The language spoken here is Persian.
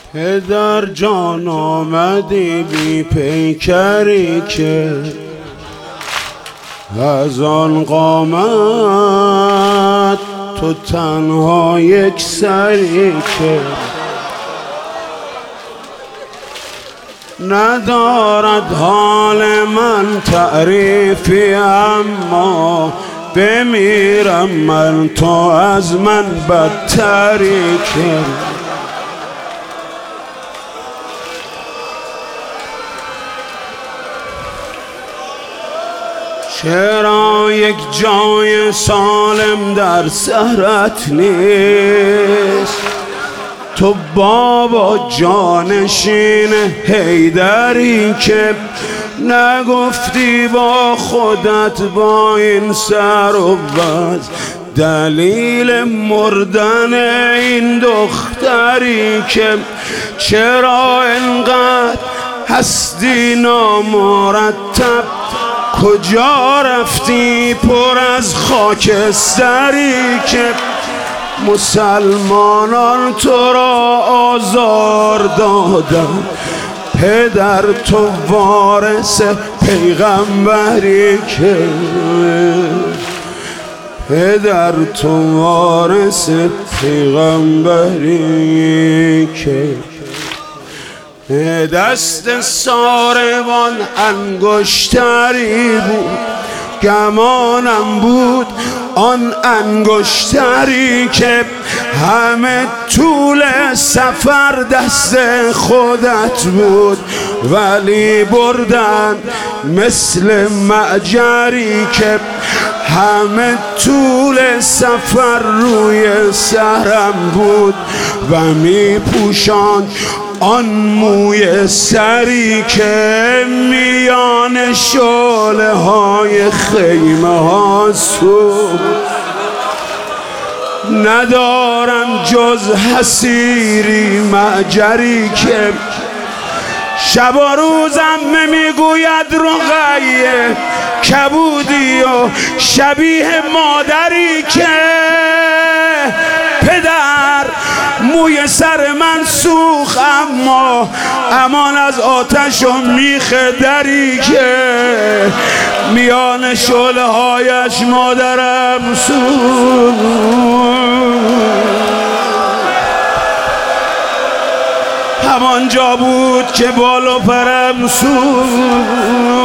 پدر جان آمدی بی پیکری که از آن قامت تو تنها یک سری که ندارد حال من تعریفی، اما بمیرم من تو از من بدتری که چرا یک جای سالم در سرت نیست؟ تو بابا جانشین حیدری که نگفتی با خودت با این سر و بز دلیل مردن این دختری که چرا انقدر هستی نامرتب؟ کجا رفتی پر از خاکستری که مسلمانان تو را آزار دادن؟ پدر تو وارث پیغمبری که پدر تو وارث پیغمبری که دست ساربان انگشتری بود، گمانم بود آن انگشتری که همه طول سفر دست خودت بود، ولی بردن مثل معجری که همه طول سفر روی سرم بود و می پوشاند آن موی سری که میان شعله های خیمه ها سوخت. ندارم جز حسیری معجری که شب و روزم میگوید رقیه کبودی و شبیه مادری که پدر موی سر من سوخت، اما امان از آتش و میخ دری که میان شعله هایش مادرم سوخت. همانجا بود که بال و پرم سوخت.